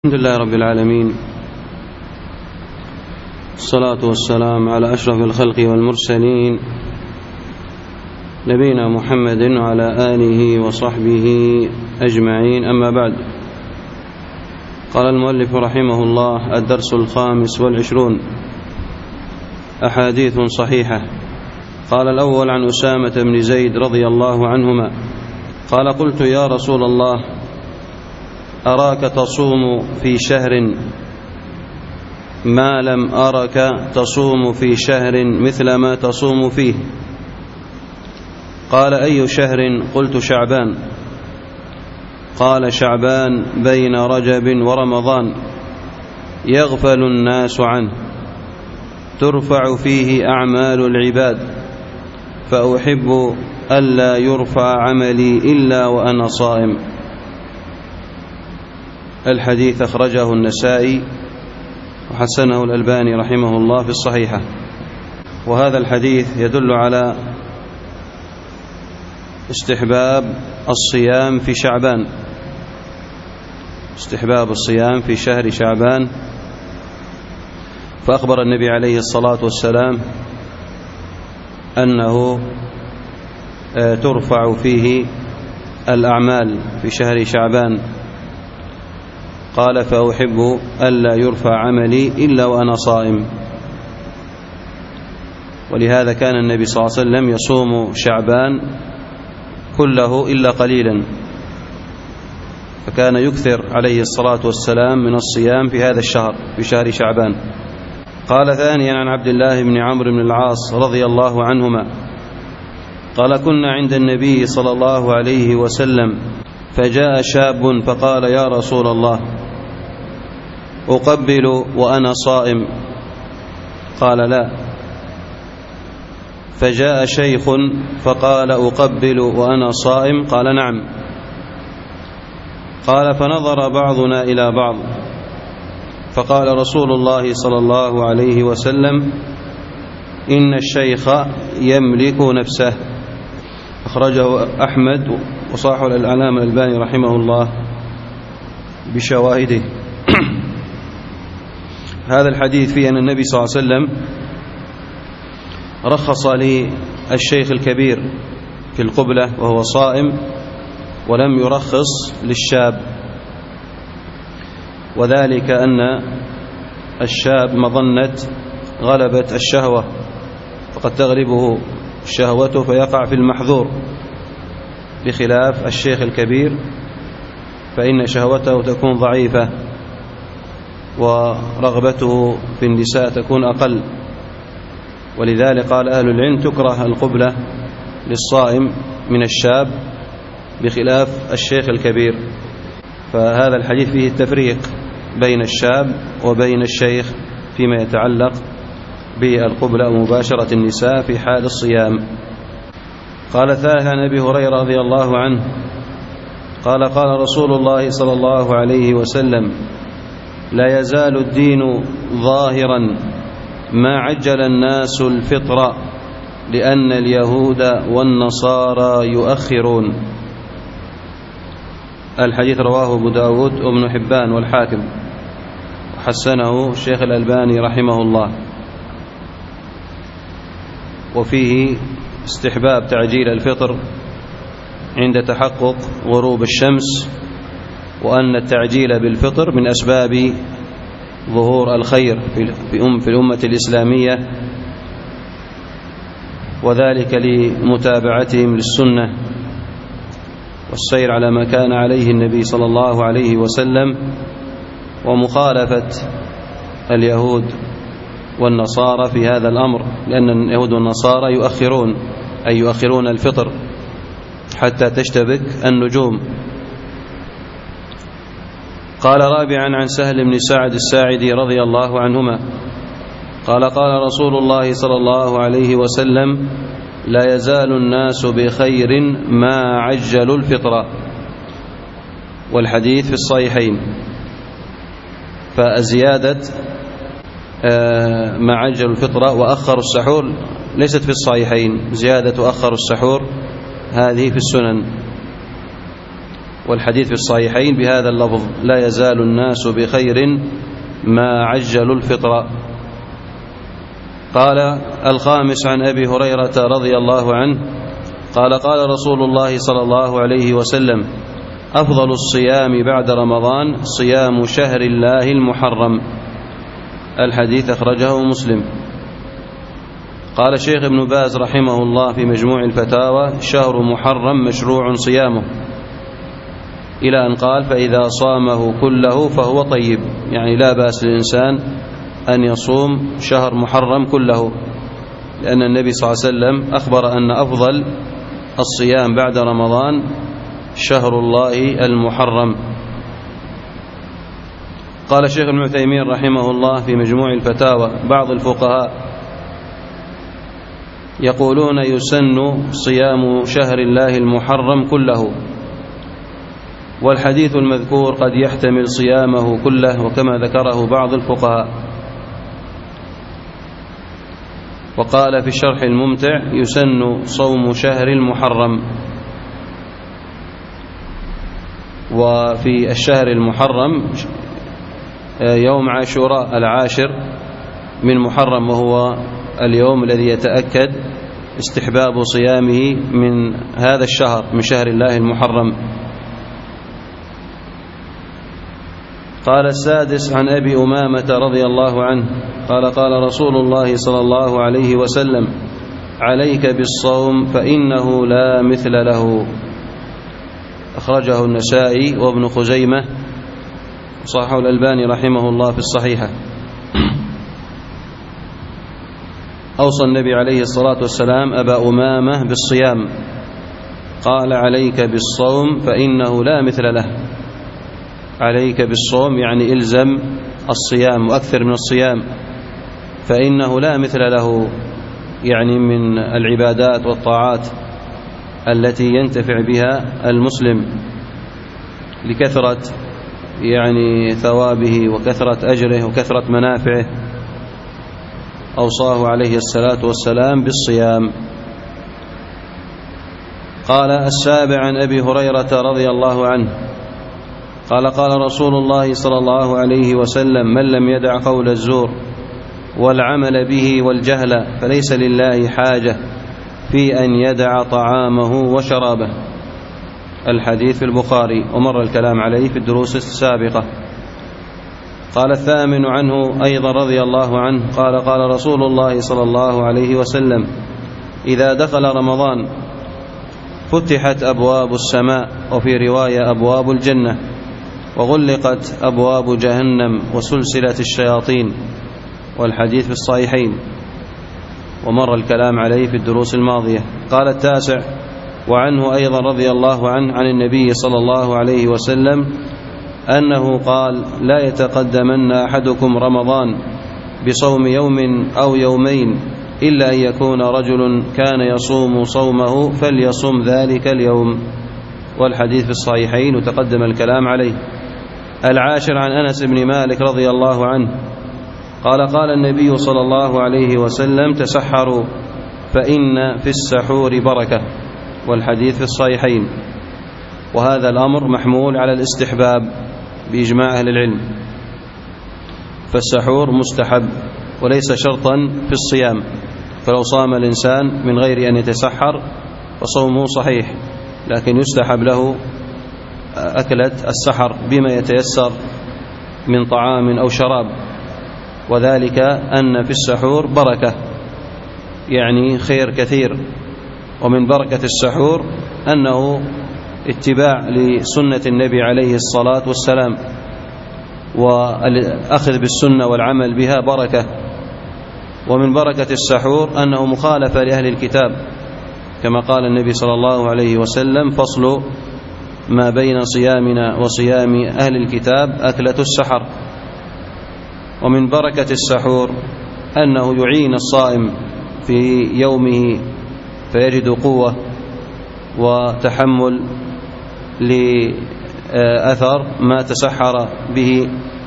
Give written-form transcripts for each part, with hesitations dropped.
الحمد لله رب العالمين، الصلاة والسلام على أشرف الخلق والمرسلين نبينا محمد وعلى آله وصحبه أجمعين. أما بعد، قال المؤلف رحمه الله: الدرس 25 أحاديث صحيحة. قال الأول: عن أسامة بن زيد رضي الله عنهما قال: قلت يا رسول الله، أراك تصوم في شهر ما لم أرك تصوم في شهر مثل ما تصوم فيه. قال: أي شهر؟ قلت: شعبان. قال: شعبان بين رجب ورمضان يغفل الناس عنه، ترفع فيه أعمال العباد، فأحب ألا يرفع عملي إلا وأنا صائم. الحديث أخرجه النسائي وحسنه الألباني رحمه الله في الصحيحة. وهذا الحديث يدل على استحباب الصيام في شعبان، استحباب الصيام في شهر شعبان. فأخبر النبي عليه الصلاة والسلام أنه ترفع فيه الأعمال في شهر شعبان. قال: فأحب ألا يرفع عملي إلا وأنا صائم. ولهذا كان النبي صلى الله عليه وسلم يصوم شعبان كله إلا قليلا، فكان يكثر عليه الصلاة والسلام من الصيام في هذا الشهر، في شهر شعبان. قال ثانيا: عن عبد الله بن عمرو بن العاص رضي الله عنهما قال: كنا عند النبي صلى الله عليه وسلم، فجاء شاب فقال: يا رسول الله، أقبل وأنا صائم؟ قال: لا. فجاء شيخ فقال: أقبل وأنا صائم؟ قال: نعم. قال: فنظر بعضنا إلى بعض، فقال رسول الله صلى الله عليه وسلم: إن الشيخ يملك نفسه. أخرجه أحمد وصححه العلامة الألباني رحمه الله بشواهده. هذا الحديث فيه أن النبي صلى الله عليه وسلم رخص للشيخ الكبير في القبلة وهو صائم، ولم يرخص للشاب، وذلك أن الشاب مظنة غلبة الشهوة، فقد تغلبه شهوته فيقع في المحظور، بخلاف الشيخ الكبير فإن شهوته تكون ضعيفة ورغبته في النساء تكون أقل. ولذلك قال أهل العلم: تكره القبلة للصائم من الشاب بخلاف الشيخ الكبير. فهذا الحديث فيه التفريق بين الشاب وبين الشيخ فيما يتعلق بالقبلة ومباشرة النساء في حال الصيام. قال ثالثا: عن أبي هريرة رضي الله عنه قال: قال رسول الله صلى الله عليه وسلم: لا يزال الدين ظاهرا ما عجل الناس الفطر، لأن اليهود والنصارى يؤخرون. الحديث رواه أبو داود وابن حبان والحاكم، حسنه الشيخ الألباني رحمه الله. وفيه استحباب تعجيل الفطر عند تحقق غروب الشمس، وأن التعجيل بالفطر من أسباب ظهور الخير في الأمة الإسلامية، وذلك لمتابعتهم للسنة والسير على ما كان عليه النبي صلى الله عليه وسلم، ومخالفة اليهود والنصارى في هذا الأمر، لأن اليهود والنصارى يؤخرون الفطر حتى تشتبك النجوم. قال رابعا: عن سهل بن سعد الساعدي رضي الله عنهما قال: قال رسول الله صلى الله عليه وسلم: لا يزال الناس بخير ما عجلوا الفطر. والحديث في الصحيحين. فزيادة ما عجلوا الفطر وأخروا السحور ليست في الصحيحين، زيادة أخروا السحور هذه في السنن. والحديث في الصحيحين بهذا اللفظ: لا يزال الناس بخير ما عجلوا الفطر. قال الخامس عن أبي هريرة رضي الله عنه قال: قال رسول الله صلى الله عليه وسلم: أفضل الصيام بعد رمضان صيام شهر الله المحرم. الحديث أخرجه مسلم. قال الشيخ ابن باز رحمه الله في مجموع الفتاوى: شهر محرم مشروع صيامه، إلى أن قال: فإذا صامه كله فهو طيب، يعني لا بأس للإنسان أن يصوم شهر محرم كله، لأن النبي صلى الله عليه وسلم أخبر أن أفضل الصيام بعد رمضان شهر الله المحرم. قال الشيخ ابن عثيمين رحمه الله في مجموع الفتاوى: بعض الفقهاء يقولون يسن صيام شهر الله المحرم كله، والحديث المذكور قد يحتمل صيامه كله، وكما ذكره بعض الفقهاء. وقال في الشرح الممتع: يسن صوم شهر المحرم. وفي الشهر المحرم يوم عاشوراء العاشر من محرم، وهو اليوم الذي يتأكد استحباب صيامه من هذا الشهر، من شهر الله المحرم. قال السادس عن أبي أمامة رضي الله عنه قال: قال رسول الله صلى الله عليه وسلم: عليك بالصوم فإنه لا مثل له. أخرجه النسائي وابن خزيمة، صححه الألباني رحمه الله في الصحيحة. أوصى النبي عليه الصلاة والسلام أبا أمامة بالصيام، قال: عليك بالصوم فإنه لا مثل له. عليك بالصوم يعني إلزم الصيام وأكثر من الصيام، فإنه لا مثل له، يعني من العبادات والطاعات التي ينتفع بها المسلم لكثرة يعني ثوابه وكثرة أجره وكثرة منافعه. أوصاه عليه الصلاة والسلام بالصيام. قال السابع عن أبي هريرة رضي الله عنه قال: قال رسول الله صلى الله عليه وسلم: من لم يدع قول الزور والعمل به والجهل فليس لله حاجة في أن يدع طعامه وشرابه. الحديث في البخاري، ومر الكلام عليه في الدروس السابقة. قال الثامن عنه أيضا رضي الله عنه قال: قال رسول الله صلى الله عليه وسلم: إذا دخل رمضان فتحت أبواب السماء، وفي رواية أبواب الجنة، وغلقت أبواب جهنم وسلسلة الشياطين. والحديث في الصحيحين، ومر الكلام عليه في الدروس الماضية. قال التاسع وعنه أيضا رضي الله عنه عن النبي صلى الله عليه وسلم أنه قال: لا يتقدمن أحدكم رمضان بصوم يوم أو يومين إلا أن يكون رجل كان يصوم صومه فليصم ذلك اليوم. والحديث في الصحيحين وتقدم الكلام عليه. العاشر عن أنس بن مالك رضي الله عنه قال: قال النبي صلى الله عليه وسلم: تسحروا فإن في السحور بركة. والحديث في الصحيحين. وهذا الأمر محمول على الاستحباب بإجماع أهل العلم، فالسحور مستحب وليس شرطا في الصيام، فلو صام الإنسان من غير أن يتسحر فصومه صحيح، لكن يستحب له أكلة السحر بما يتيسر من طعام أو شراب، وذلك أن في السحور بركة، يعني خير كثير. ومن بركة السحور أنه اتباع لسنة النبي عليه الصلاة والسلام، والأخذ بالسنة والعمل بها بركة. ومن بركة السحور أنه مخالفة لأهل الكتاب، كما قال النبي صلى الله عليه وسلم: فصل ما بين صيامنا وصيام أهل الكتاب أكلة السحر. ومن بركة السحور أنه يعين الصائم في يومه فيجد قوة وتحمل لأثر ما تسحر به.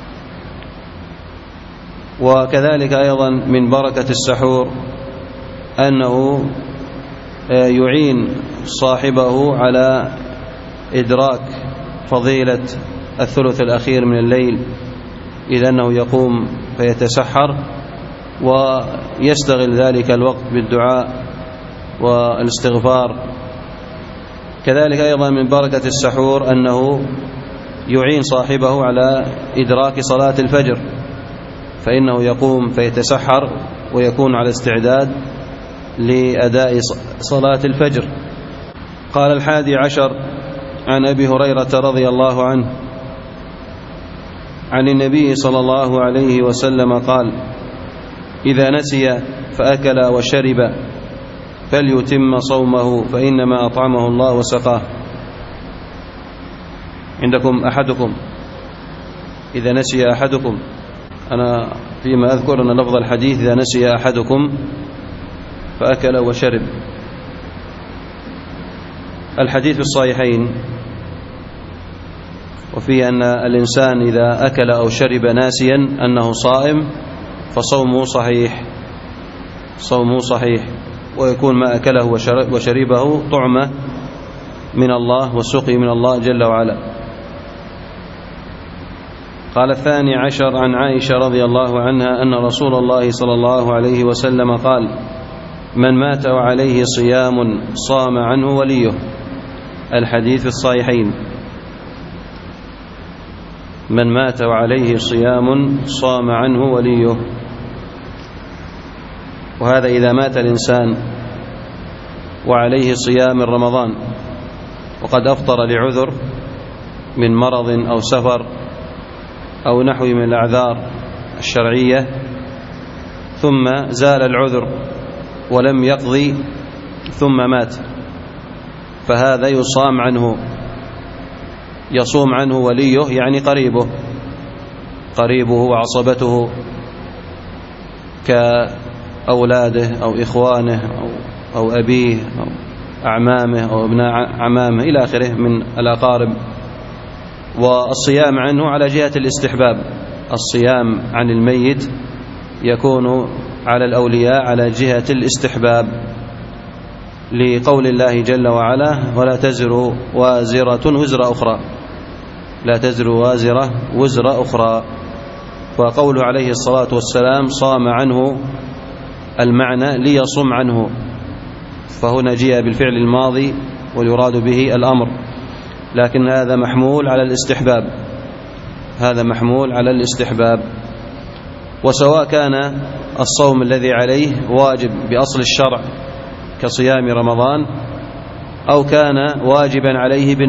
وكذلك أيضا من بركة السحور أنه يعين صاحبه على إدراك فضيلة الثلث الأخير من الليل، إذ أنه يقوم فيتسحر ويستغل ذلك الوقت بالدعاء والاستغفار. كذلك أيضا من بركة السحور أنه يعين صاحبه على إدراك صلاة الفجر، فإنه يقوم فيتسحر ويكون على استعداد لأداء صلاة الفجر. قال 11 عن أبي هريرة رضي الله عنه عن النبي صلى الله عليه وسلم قال: إذا نسي فأكل وشرب فليتم صومه فإنما أطعمه الله وسقاه. عندكم أحدكم إذا نسي أحدكم، أنا فيما أذكر أن لفظ الحديث إذا نسي أحدكم فأكل وشرب. الحديث في الصحيحين وفيه أن الإنسان إذا أكل أو شرب ناسيا أنه صائم فصومه صحيح، ويكون ما أكله وشربه طعمة من الله وسقي من الله جل وعلا. قال 12 عن عائشة رضي الله عنها أن رسول الله صلى الله عليه وسلم قال: من مات وعليه صيام صام عنه وليه. الحديث في الصحيحين. من مات وعليه صيام صام عنه وليه. وهذا إذا مات الإنسان وعليه صيام رمضان وقد أفطر لعذر من مرض أو سفر أو نحو من الأعذار الشرعية، ثم زال العذر ولم يقضي ثم مات، فهذا يصام عنه، يصوم عنه وليه، يعني قريبه وعصبته كأولاده أو إخوانه أو أبيه أو أعمامه أو ابناء عمامه إلى آخره من الأقارب. والصيام عنه على جهة الاستحباب، الصيام عن الميت يكون على الأولياء على جهة الاستحباب، لقول الله جل وعلا: ولا تزر وازرة وزر أخرى، لا تزر وازرة وزر أخرى. وقوله عليه الصلاة والسلام صام عنه المعنى ليصم عنه، فهنا جاء بالفعل الماضي ويراد به الأمر، لكن هذا محمول على الاستحباب. وسواء كان الصوم الذي عليه واجب بأصل الشرع كصيام رمضان أو كان واجبا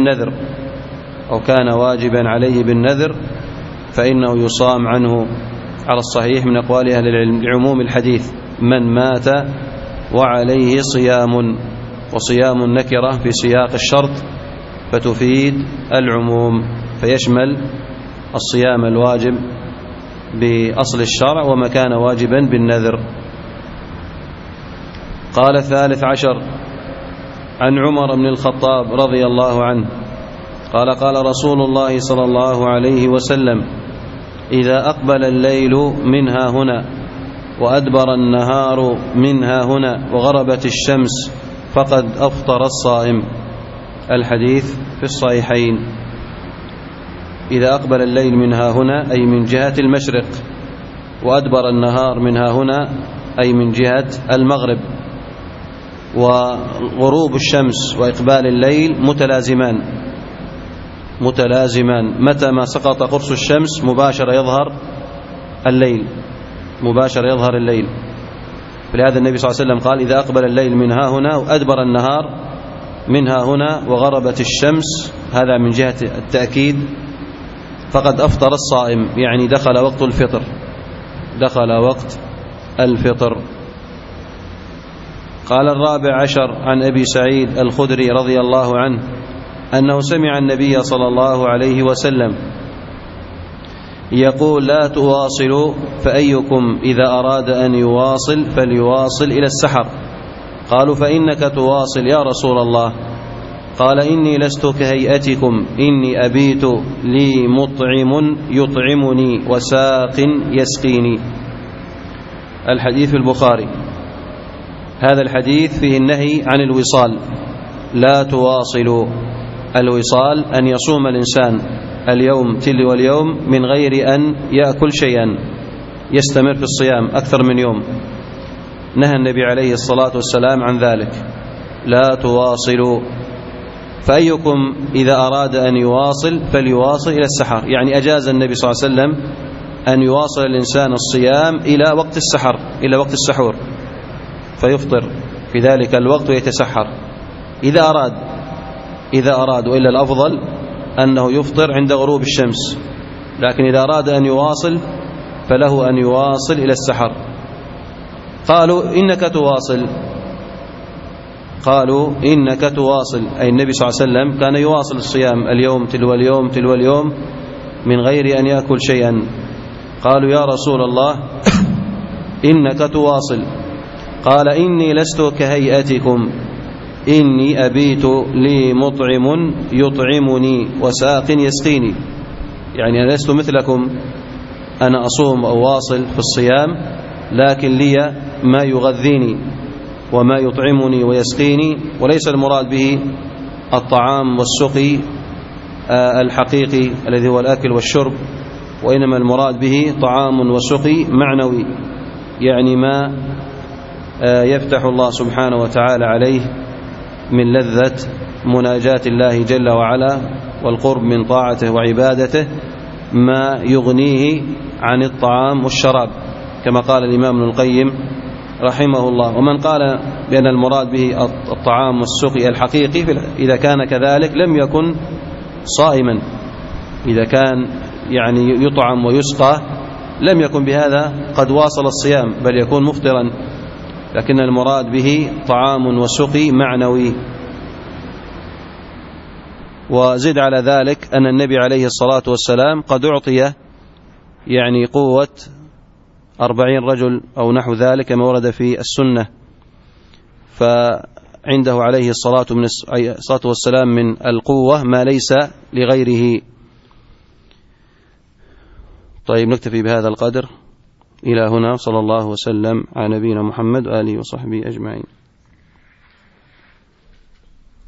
عليه بالنذر فإنه يصام عنه على الصحيح من أقوال أهل العلم لعموم الحديث: من مات وعليه صيام. وصيام النكرة في سياق الشرط فتفيد العموم، فيشمل الصيام الواجب بأصل الشرع وما كان واجبا بالنذر. قال 13 عن عمر بن الخطاب رضي الله عنه قال: قال رسول الله صلى الله عليه وسلم: إذا أقبل الليل منها هنا وأدبر النهار منها هنا وغربت الشمس فقد أفطر الصائم. الحديث في الصحيحين. إذا أقبل الليل منها هنا أي من جهة المشرق، وأدبر النهار منها هنا أي من جهة المغرب. وغروب الشمس وإقبال الليل متلازمان، متى ما سقط قرص الشمس مباشرة يظهر الليل. فلهذا النبي صلى الله عليه وسلم قال: إذا أقبل الليل منها هنا وأدبر النهار منها هنا وغربت الشمس، هذا من جهة التأكيد، فقد أفطر الصائم، يعني دخل وقت الفطر. قال 14 عن أبي سعيد الخدري رضي الله عنه أنه سمع النبي صلى الله عليه وسلم يقول: لا تواصلوا، فأيكم إذا أراد أن يواصل فليواصل إلى السحر. قالوا: فإنك تواصل يا رسول الله. قال: إني لست كهيئتكم، إني أبيت لي مطعم يطعمني وساق يسقيني. الحديث في البخاري. هذا الحديث فيه النهي عن الوصال، لا تواصلوا، الوصال أن يصوم الإنسان اليوم تلو اليوم من غير أن يأكل شيئا، يستمر في الصيام أكثر من يوم. نهى النبي عليه الصلاة والسلام عن ذلك: لا تواصلوا. فأيكم إذا أراد أن يواصل فليواصل إلى السحر، يعني أجاز النبي صلى الله عليه وسلم أن يواصل الإنسان الصيام إلى وقت السحر، إلى وقت السحور، فيفطر في ذلك الوقت ويتسحر إذا أراد، وإلا الأفضل أنه يفطر عند غروب الشمس. لكن إذا أراد أن يواصل فله أن يواصل إلى السحر. قالوا إنك تواصل، أي النبي صلى الله عليه وسلم كان يواصل الصيام اليوم تلو اليوم تلو اليوم من غير أن يأكل شيئا. قالوا يا رسول الله إنك تواصل. قال إني لست كهيئتكم، إني أبيت لي مطعم يطعمني وساق يسقيني، يعني أنا لست مثلكم، أنا أصوم أو واصل في الصيام، لكن لي ما يغذيني وما يطعمني ويسقيني، وليس المراد به الطعام والسقي الحقيقي الذي هو الأكل والشرب، وإنما المراد به طعام وسقي معنوي، يعني ما يفتح الله سبحانه وتعالى عليه من لذة مناجاة الله جل وعلا والقرب من طاعته وعبادته، ما يغنيه عن الطعام والشراب، كما قال الإمام ابن القيم رحمه الله. ومن قال بأن المراد به الطعام والسقي الحقيقي إذا كان كذلك لم يكن صائما، إذا كان يعني يطعم ويسقى لم يكن بهذا قد واصل الصيام، بل يكون مفطرا، لكن المراد به طعام وسقي معنوي. وزد على ذلك أن النبي عليه الصلاة والسلام قد أعطي يعني قوة 40 رجل أو نحو ذلك كما ورد في السنة، فعنده عليه الصلاة والسلام من القوة ما ليس لغيره. طيب نكتفي بهذا القدر إلى هنا، صلى الله وسلم على نبينا محمد وآله وصحبه أجمعين.